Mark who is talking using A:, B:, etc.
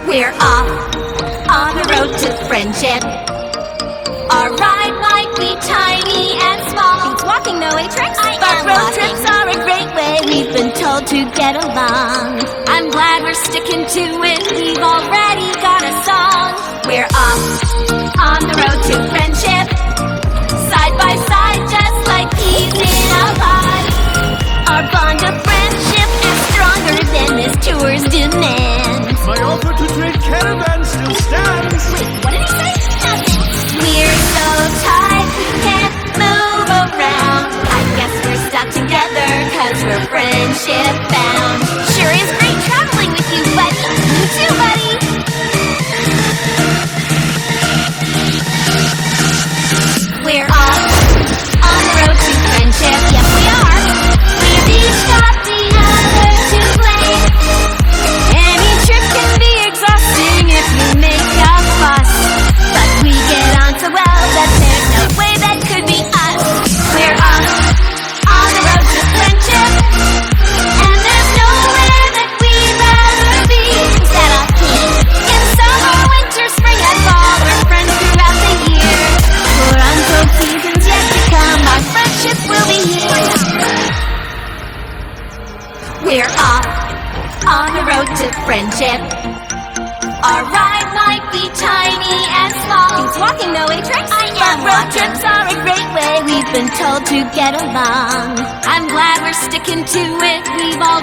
A: We're off on the road to friendship. Our ride might be tiny and small.
B: It's walking, no Atrix?
A: But road trips are a great way, we've been told, to get along. I'm glad we're sticking to it, we've already got a song. We're off on the road to friendship, side by side, just like peas in a pod. Our bond of friendship is stronger than this tour's demands.
C: My offer to trade caravans still stands.
A: Wait, what did he say? Nothing. We're so tight, we can't move around. I guess we're stuck together, cause we're friendship bound. Sure is great traveling with you, buddy. You too, buddy. We're off on the road to friendship. Yes, we are. We've each got the other to blame. Any trip can be exhausting if you make a fuss, but we get on so well that there's no way that could be us. We're off on the road to friendship, and there's nowhere that we'd rather be. Instead of peace in summer, winter, spring, and fall, we're friends throughout the year. For untold seasons yet to come, our friendship will be here. We're off on the road to friendship. Our ride might be tiny and small.
B: It's walking, no Atrix?
A: But road trips are a great way, we've been told, to get along. I'm glad we're sticking to it, we've all